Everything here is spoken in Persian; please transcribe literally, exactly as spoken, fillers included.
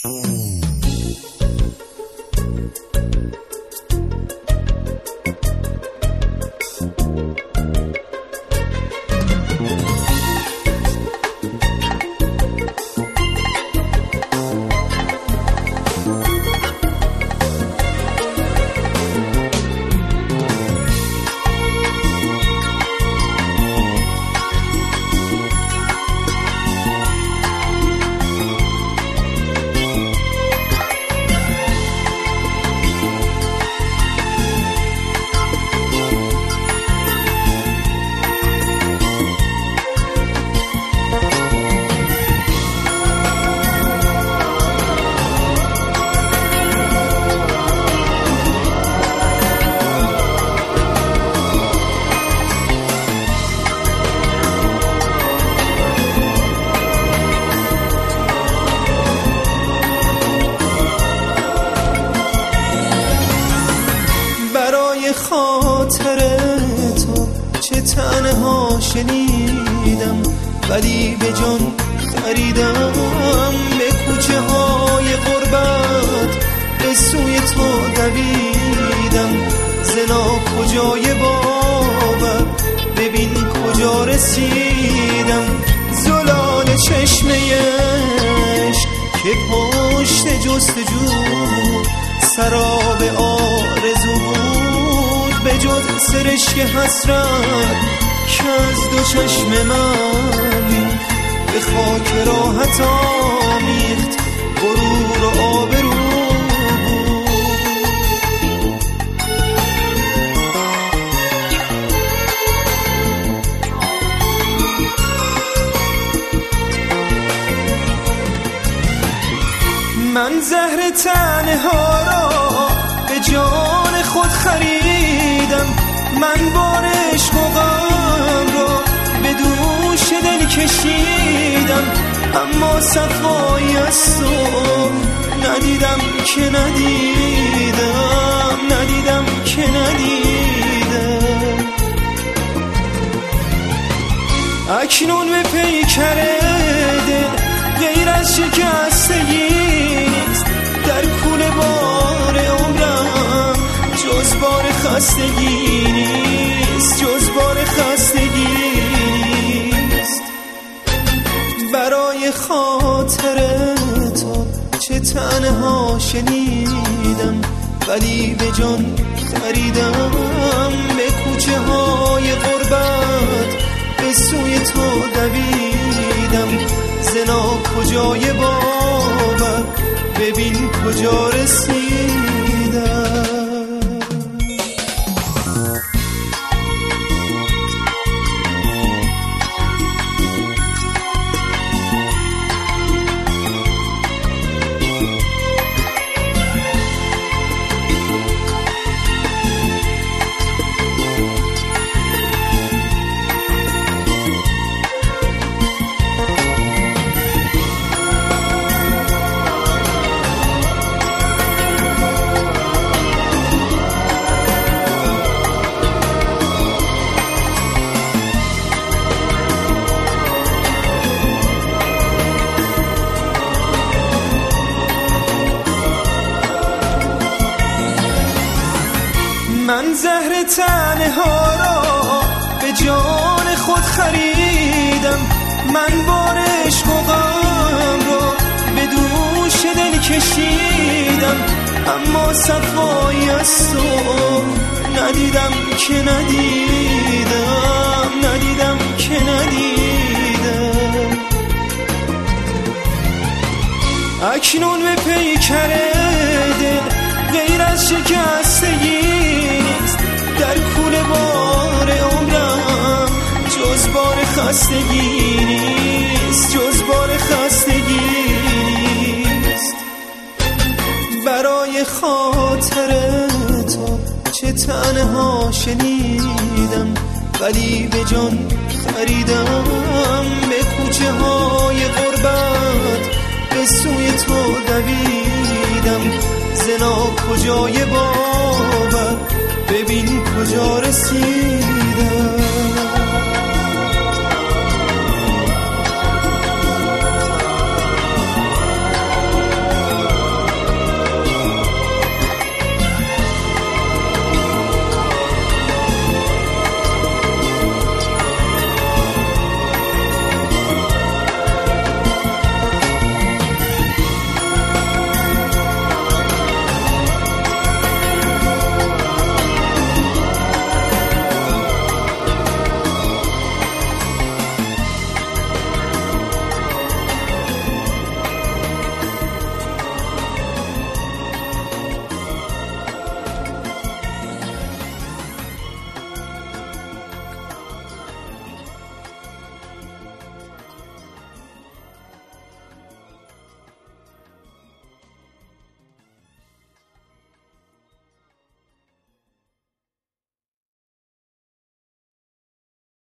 خاطر تو چه تنها شنیدم، ولی به جان خریدم. به کوچه های غربت به سوی تو دویدم. زنا کجای باور ببین کجا رسیدم. زلال چشمه عشق که پشت جستجو سراب آرزو بود، به جز سرشک حسرت که از دو چشم من به خاک راحت آمیخت غرور و آبرو. من زهر تنها را به جان خود خریدم. من بار عشق و غم را به دوش دل کشیدم، اما صفایی از تو ندیدم که ندیدم، ندیدم که ندیدم. اکنون به پیکر دل غیر از شکستگی نیست، در کوله بار عمرم جز بار خستگی نیست، جز بار خستگی نیست. برای خاطر تو چه تنها شنیدم، ولی به جان خریدم. به کوچه های غربت به سوی تو دویدم. زنا کجای باور ببین کجا رسیدم. من زهر تنها را به جان خود خریدم. من بار عشق و غم را به دوش دل کشیدم، اما صفایی از تو ندیدم که ندیدم، ندیدم که ندیدم. اکنون به پیکر دل غیر از شکستگی نیست، در کوله بار عمرم جز بار خستگی نیست، جز بار خستگی نیست. برای خاطر تو چه تنها شنیدم، ولی به جان خریدم. به کوچه های غربت به سوی تو دویدم. زنا کجای باور ببین کجا رسیدم.